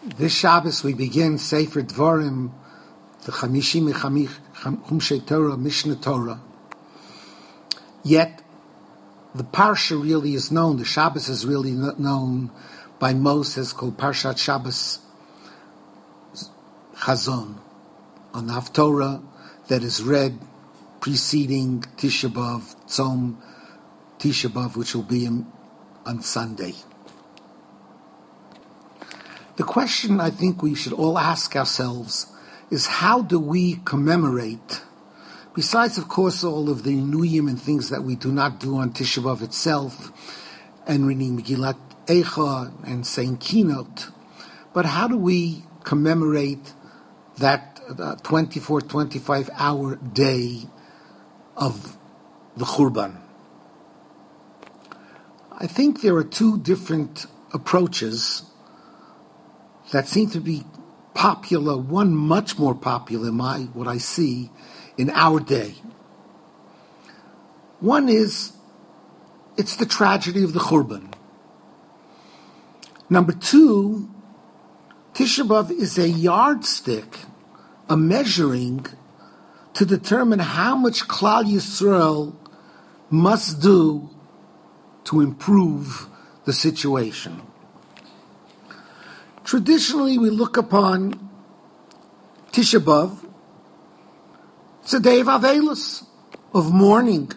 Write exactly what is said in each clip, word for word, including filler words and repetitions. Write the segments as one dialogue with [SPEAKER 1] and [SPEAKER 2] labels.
[SPEAKER 1] This Shabbos we begin Sefer Dvarim, the Chamishim Chumshei Torah, Mishnah Torah. Yet, the Parsha really is known, the Shabbos is really known by most as called Parshat Shabbos Chazon, on the Haftorah that is read preceding Tisha B'Av, Tzom Tisha B'Av, which will be on Sunday. The question I think we should all ask ourselves is, how do we commemorate, besides of course all of the Nuyim and things that we do not do on Tisha B'Av itself, and reading Megillat Eicha and saying keynote, but how do we commemorate that uh, twenty-four, twenty-five hour day of the Churban? I think there are two different approaches that seem to be popular, one much more popular, my what I see, in our day. One is, it's the tragedy of the Churban. Number two, Tisha B'Av is a yardstick, a measuring, to determine how much Klal Yisrael must do to improve the situation. Traditionally, we look upon Tisha B'Av, it's a day of Avelos, of mourning,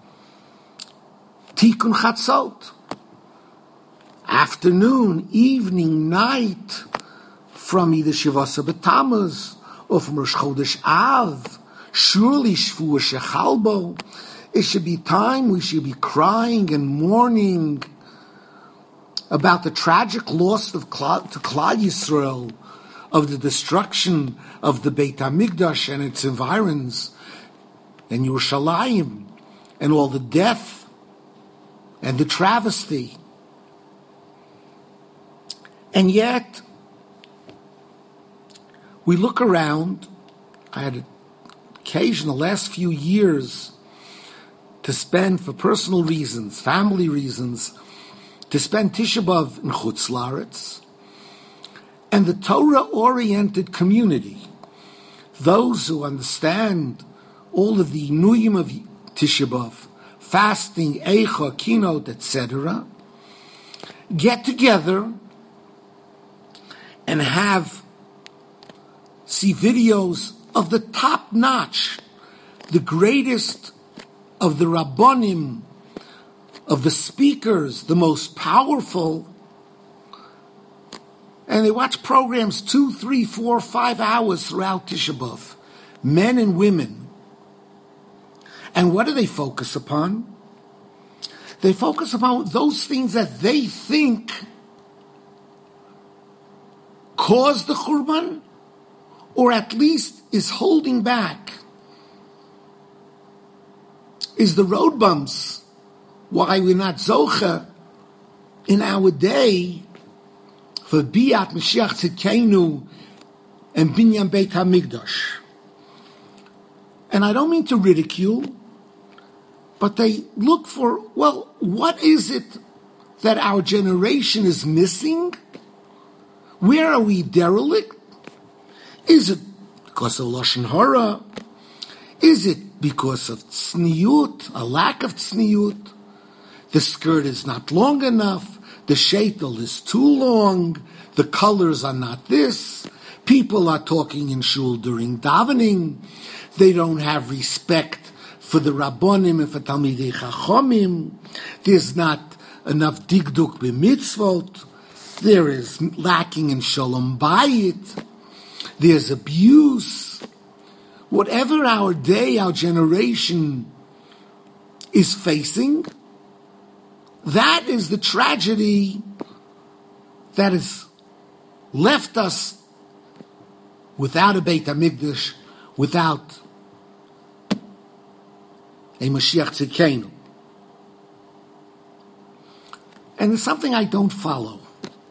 [SPEAKER 1] Tikkun Chatzot, afternoon, evening, night, from either Shivasa B'Tammuz or from Rosh Chodesh Av, surely Shvuah Shechalbo. It should be time we should be crying and mourning about the tragic loss of Klal, to Klal Yisrael, of the destruction of the Beit HaMikdash and its environs, and Yerushalayim, and all the death and the travesty. And yet, we look around. I had an occasion the last few years to spend, for personal reasons, family reasons, to spend Tisha B'Av in Chutz La'aretz, and the Torah-oriented community, those who understand all of the Nuyim of Tisha B'Av, fasting, Eicha, keynote, et cetera, get together and have, see videos of the top-notch, the greatest of the Rabbonim, of the speakers, the most powerful, and they watch programs two, three, four, five hours throughout Tisha B'Av, men and women. And what do they focus upon? They focus upon those things that they think caused the Churban, or at least is holding back, is the road bumps, why we're not zocha in our day for Biat Mashiach Tzidkeinu and Binyan Beit HaMikdash. And I don't mean to ridicule, but they look for, well, what is it that our generation is missing? Where are we derelict? Is it because of Lashon Hara? Is it because of tzniut, a lack of tzniut? The skirt is not long enough, the sheitel is too long, the colors are not this, people are talking in shul during davening, they don't have respect for the Rabbonim and for Talmidei Chachomim, there's not enough digduk b'mitzvot, there is lacking in shalom bayit, there's abuse. Whatever our day, our generation is facing, that is the tragedy that has left us without a Beit HaMikdash, without a Mashiach Tzidkeinu. And it's something I don't follow.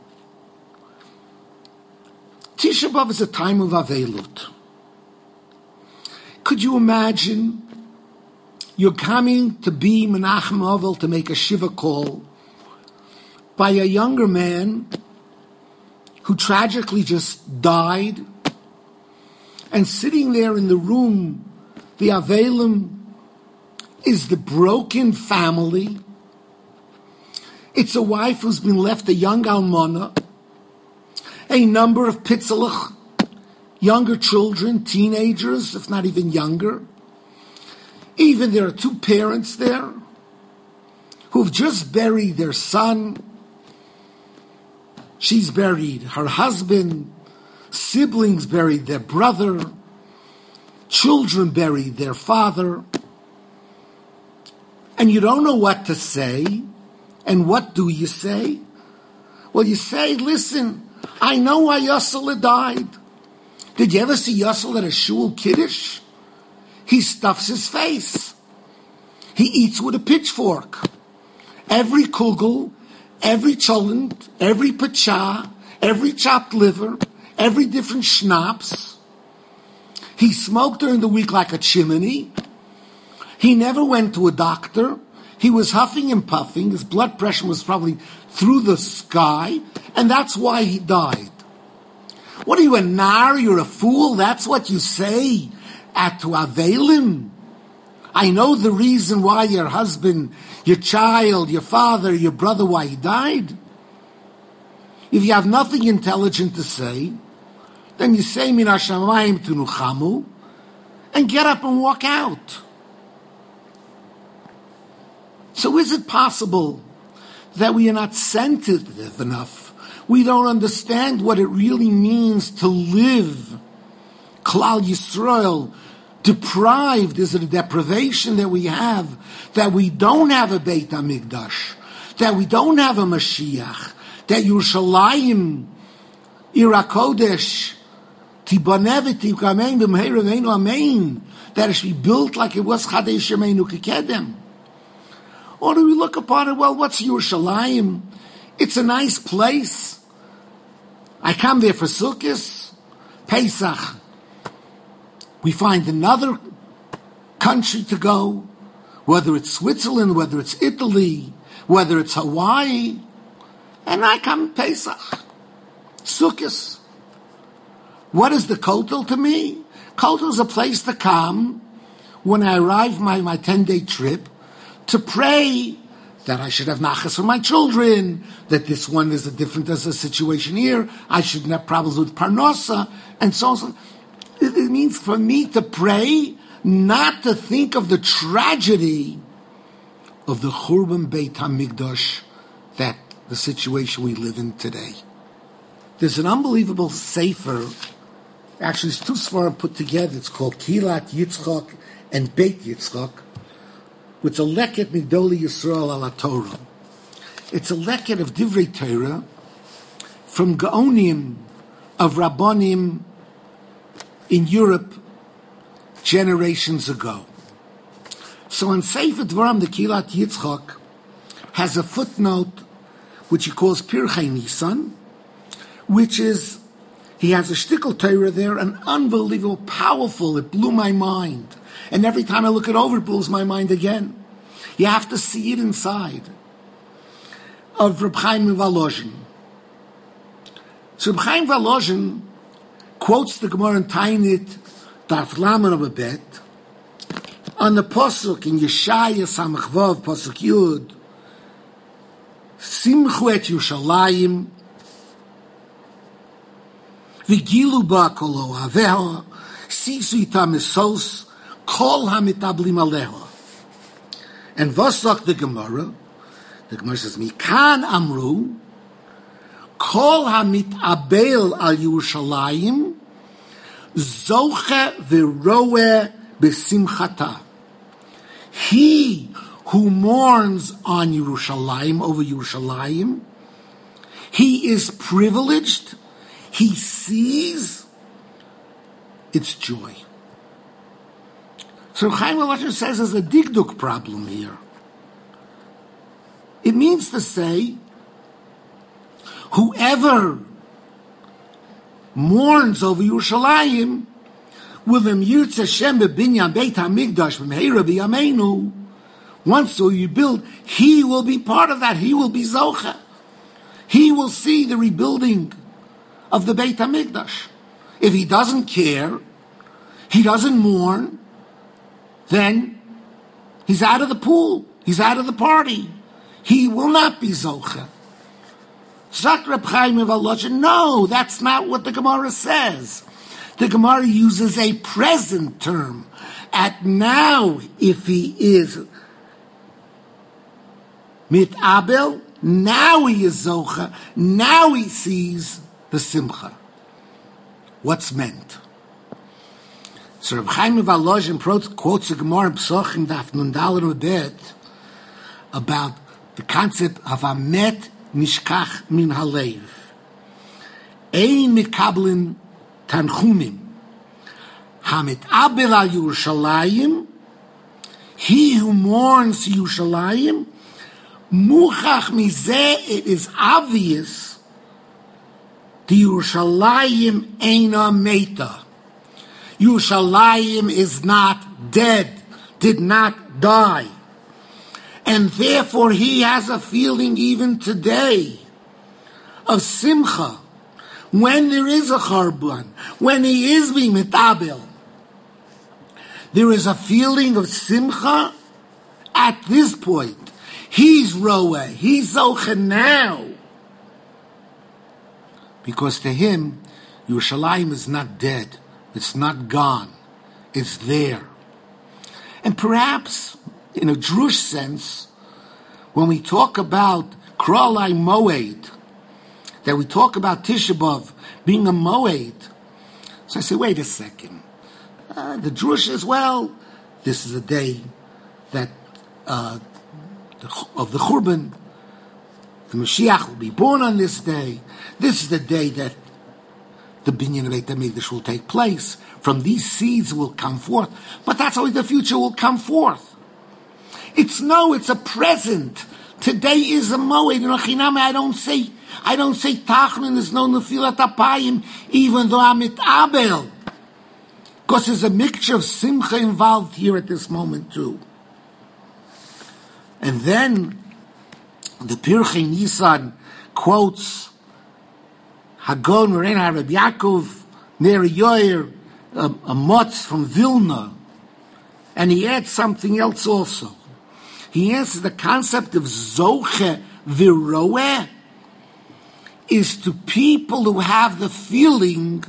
[SPEAKER 1] Tisha B'Av is a time of Avelut. Could you imagine you're coming to be Menachem Ovel to make a Shiva call by a younger man who tragically just died. And sitting there in the room, the Avelim, is the broken family. It's a wife who's been left a young almana, a number of pitzalach, younger children, teenagers, if not even younger. Even there are two parents there who've just buried their son. She's buried her husband, siblings buried their brother, children buried their father. And you don't know what to say. And what do you say? Well, you say, listen, I know why Yossel died. Did you ever see Yossel at a shul kiddush? He stuffs his face. He eats with a pitchfork. Every kugel, every cholent, every pacha, every chopped liver, every different schnapps. He smoked during the week like a chimney. He never went to a doctor. He was huffing and puffing. His blood pressure was probably through the sky, and that's why he died. What are you, a nar? You're a fool? That's what you say at to Avelim? I know the reason why your husband, your child, your father, your brother, why he died. If you have nothing intelligent to say, then you say min hashamayim tunuchamu and get up and walk out. So is it possible that we are not sensitive enough? We don't understand what it really means to live Klal Yisrael deprived. Is it a deprivation that we have, that we don't have a Beit HaMikdash, that we don't have a Mashiach, that Yerushalayim, Ira Kodesh, Tibanev Tikamein B'Meir Reinu Amein, that it should be built like it was Chadesh Yemeinu Kekedem? Or do we look upon it, well, what's Yerushalayim? It's a nice place. I come there for Sukkot, Pesach. We find another country to go, whether it's Switzerland, whether it's Italy, whether it's Hawaii, and I come Pesach, Sukkot. What is the Kotel to me? Kotel is a place to come when I arrive my my ten-day trip, to pray that I should have nachas for my children, that this one is a different as a situation here, I shouldn't have problems with parnosa, and so on. It, it means for me to pray, not to think of the tragedy of the Churban Beit HaMikdash, that the situation we live in today. There's an unbelievable sefer, actually it's two svarim put together, it's called Kilat Yitzchak and Beit Yitzchak, it's a leket Migdoli Yisrael ala Torah. It's a leket of Divrei Torah from Gaonim of Rabbonim in Europe generations ago. So in Sefer Dvarim, the Kilat Yitzchak has a footnote which he calls Pirchei Nisan, which is, he has a shtickle Torah there, an unbelievable, powerful, it blew my mind. And every time I look it over, it blows my mind again. You have to see it inside. Of Reb Chaim Volozhin. So Reb Chaim Volozhin quotes the Gemara in Tainit, Daf Lamed of a bet, on the Pasuk in Yeshaya Samach Vav, Pasuk Yud, Simchu et Yerushalayim, V'gilu ba kol ohaveha, Sisu itam esos, Kol hamitablim aleha. And Vosok the Gemara, the Gemara says, Mikan amru, Kol hamitabel al Yerushalayim, Zoche v'roeh b'simchata. He who mourns on Yerushalayim, over Yerushalayim, he is privileged, he sees its joy. So Chaim Volozhin says there's a digduk problem here. It means to say, whoever mourns over Yerushalayim, with him yirtz Hashem b'binyan Beit HaMikdash b'meira b'yameinu, once so you build, he will be part of that. He will be zocha. He will see the rebuilding of the Beit HaMikdash. If he doesn't care, he doesn't mourn, then he's out of the pool. He's out of the party. He will not be Zocha. Zak Reb Chaim of Volozhin, no, that's not what the Gemara says. The Gemara uses a present term. At now, if he is Mitabel, now he is Zocha, now he sees the Simcha. What's meant? So Reb Chaim of Volozhin quotes the Gemara in Psochim Daf Nun Daled Udet about the concept of Amet Nishkach Min Halev. Ein Mikablin Tanchumim. Hamit Abel al Yerushalayim. He who mourns Yerushalayim. Muchach Mizeh, it is obvious the Yerushalayim Eina Meta. Yerushalayim is not dead, did not die. And therefore he has a feeling even today of simcha. When there is a Churban, when he is being metabel, there is a feeling of simcha at this point. He's roeh, he's zocha now. Because to him, Yerushalayim is not dead. It's not gone. It's there. And perhaps, in a Drush sense, when we talk about Krolai Moed, that we talk about Tisha B'Av being a Moed, so I say, wait a second. Uh, the Drush as well, this is a day that uh, the, of the Churban, the Mashiach will be born on this day. This is the day that the binyan of Beit HaMikdash will take place. From these seeds will come forth. But that's how the future will come forth. It's no, it's a present. Today is a moed. In Ochiname, I don't say, I don't say Tachnun, there's no Nefilat Apayim, even though I'm Mitabel. Because there's a mixture of Simcha involved here at this moment too. And then, the Pirchei Nisan quotes Hagon Morena Reb Yaakov Ner Yoyer, a, a Motz from Vilna, and he adds something else also. He adds the concept of Zoche Viroeh is to people who have the feeling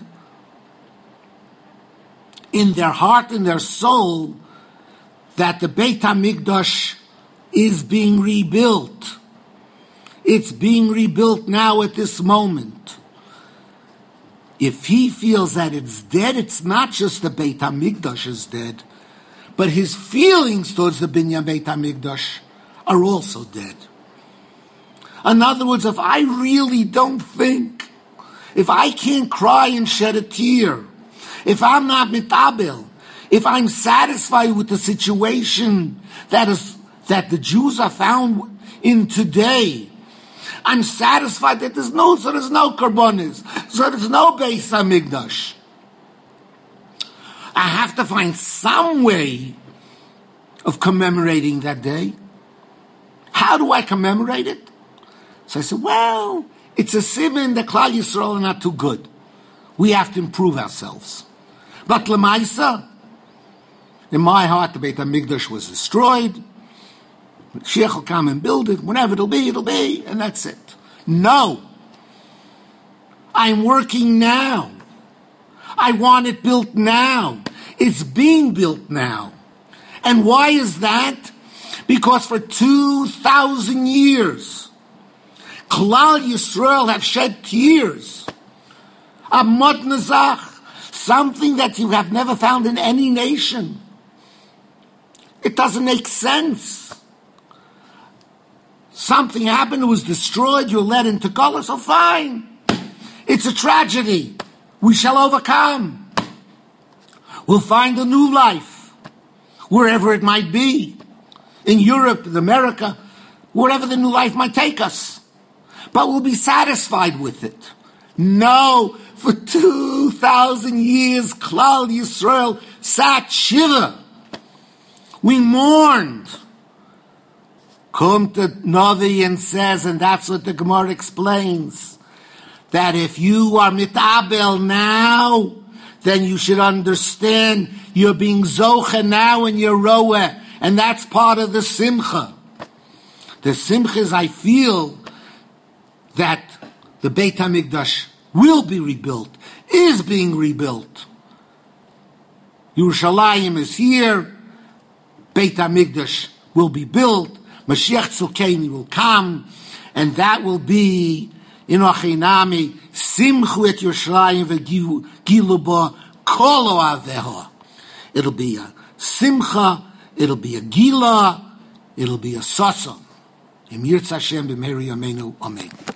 [SPEAKER 1] in their heart and their soul that the Beit HaMikdash is being rebuilt. It's being rebuilt now at this moment. If he feels that it's dead, it's not just the Beit HaMikdash is dead, but his feelings towards the Binyan Beit HaMikdash are also dead. In other words, if I really don't think, if I can't cry and shed a tear, if I'm not mitabel, if I'm satisfied with the situation that is that the Jews are found in today, I'm satisfied that there's no, so there's no karbonis, so there's no Beis HaMikdash. I have to find some way of commemorating that day. How do I commemorate it? So I said, well, it's a siman that Klal Yisrael are not too good. We have to improve ourselves. But Lemaisa, in my heart, the Beit HaMikdash was destroyed. Mashiach will come and build it. Whenever it'll be, it'll be, and that's it. No. I'm working now. I want it built now. It's being built now. And why is that? Because for two thousand years, Klal Yisrael have shed tears. Amot Nazach, something that you have never found in any nation. It doesn't make sense. Something happened, it was destroyed, you're led into Gola, so fine. It's a tragedy. We shall overcome. We'll find a new life, wherever it might be. In Europe, in America, wherever the new life might take us. But we'll be satisfied with it. No, for two thousand years, Klal Yisrael sat shiva. We mourned. Come to Novi and says, and that's what the Gemara explains, that if you are mitabel now, then you should understand you're being zoche now in your roeh, and that's part of the simcha. The simcha is, I feel that the Beit HaMikdash will be rebuilt, is being rebuilt. Yerushalayim is here, Beit HaMikdash will be built, Mashiach Tzidkeinu will come, and that will be in Ochinami, Simchu et Yerushalayim v'gilu bo kol oaveha. It'll be a simcha, it'll be a gila, it'll be a sasa. Im Yirtzeh Hashem b'meheri yameinu, amen.